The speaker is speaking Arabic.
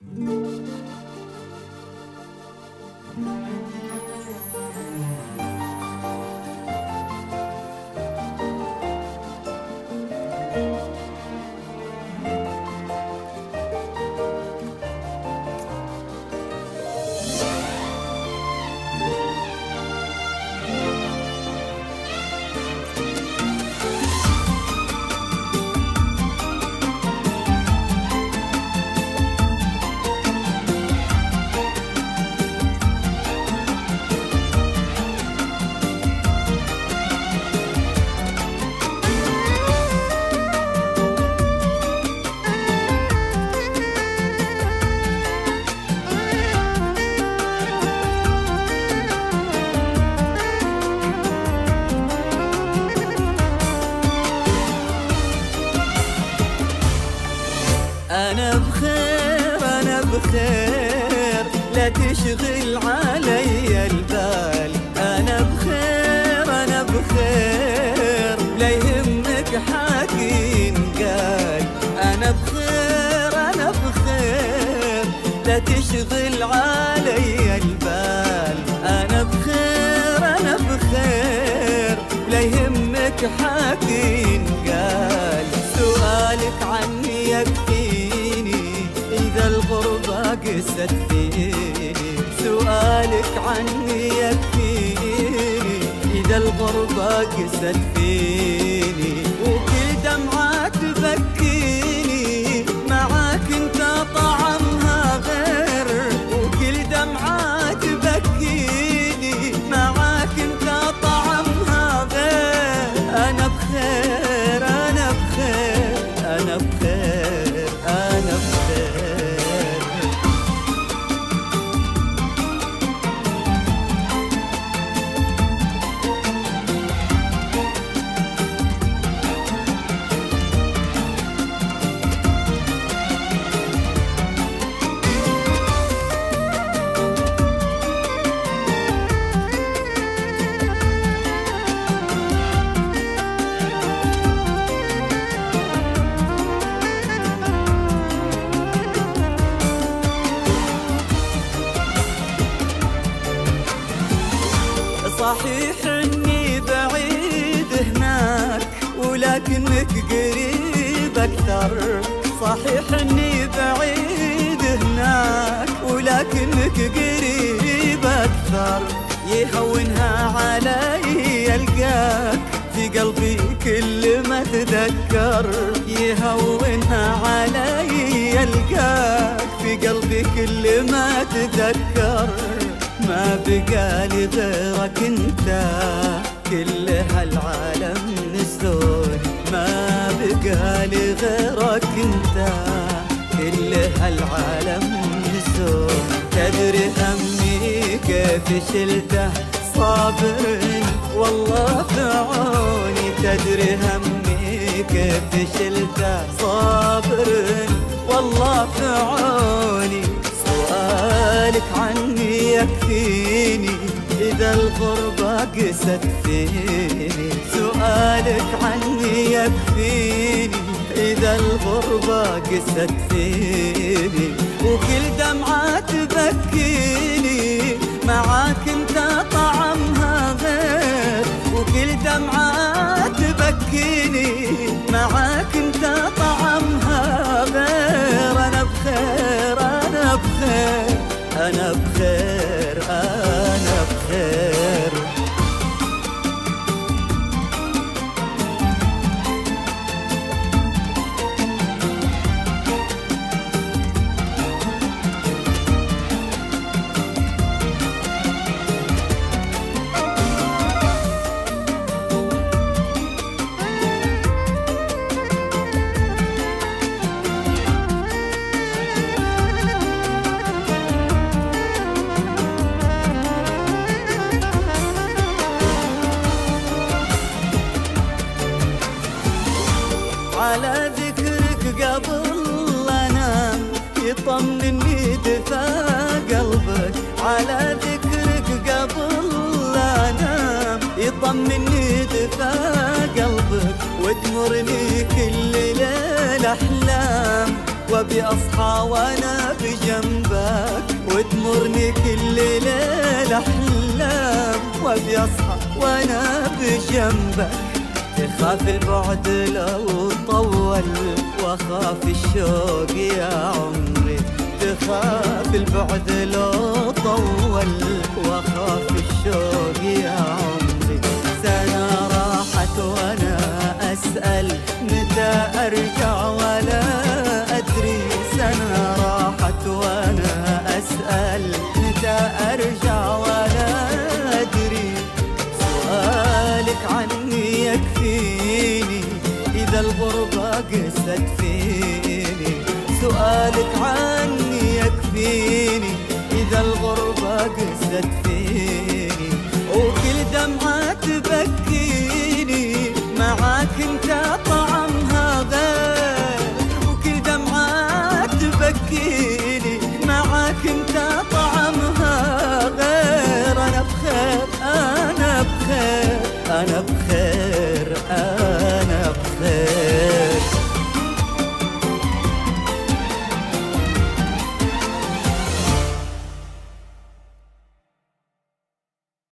أنا بخير أنا بخير، لا تشغل علي البال. أنا بخير أنا بخير، لا يهمك حكي ينقال. أنا بخير أنا بخير، لا تشغل علي البال. أنا بخير أنا بخير، لا يهمك حكي ينقال. سؤالك عني يكفيني إذا الغربة قست فيني. سؤالك عني يكفيني إذا الغربة قست فيني. وكل دمعة تبكيني معاك انت طعمها غير. وكل دمعة تبكيني معاك انت طعمها غير. أنا بخير أنا بخير أنا بخير أنا بخير. صحيح اني بعيد هناك ولكنك قريب اكثر. صحيح اني بعيد هناك ولكنك قريب اكثر. يهونها علي القاك في قلبي كل ما اتذكر. يهونها علي القاك في قلبي كل ما اتذكر. ما بقالي غيرك انت كل هالعالم نسوني. ما بقالي غيرك انت كل هالعالم نسوني. تدري همي كيف شلته صابر والله في عوني. تدري همي كيف شلته صابر والله في عوني. سؤالك عني يكفيني إذا الغربة قست فيني. سؤالك عني يكفيني إذا الغربة قست فيني. وكل دمعة تبكيني معاك انت طعمها غير. وكل دمعة تبكيني معاك انت طعمها غير. أنا بخير أنا بخير أنا بخير أنا بخير. على ذكرك قبل أنام يطمني دفا قلبك. على ذكرك قبل أنام يطمني دفا قلبك. وتمرني كل ليلة أحلام وأبي أصحى وأنا بجنبك. الأحلام وأبي أصحى وأنا بجنبك. تخاف البعد لو طول وأخاف الشوق يا عمري. تخاف البعد لو طول وأخاف الشوق يا عمري. سنة راحت وأنا أسأل متى أرجع ولا أدري. سنة راحت وأنا أسأل متى أرجع ولا أدري. سؤالك عني يكفيني إذا الغربة قست فيني. سؤالك عني يكفيني إذا الغربة قست فيني. وكل دمعة تبكيني معاك انت طعمها غير. وكل دمعة تبكيني معاك انت طعمها غير. أنا بخير أنا بخير أنا بخير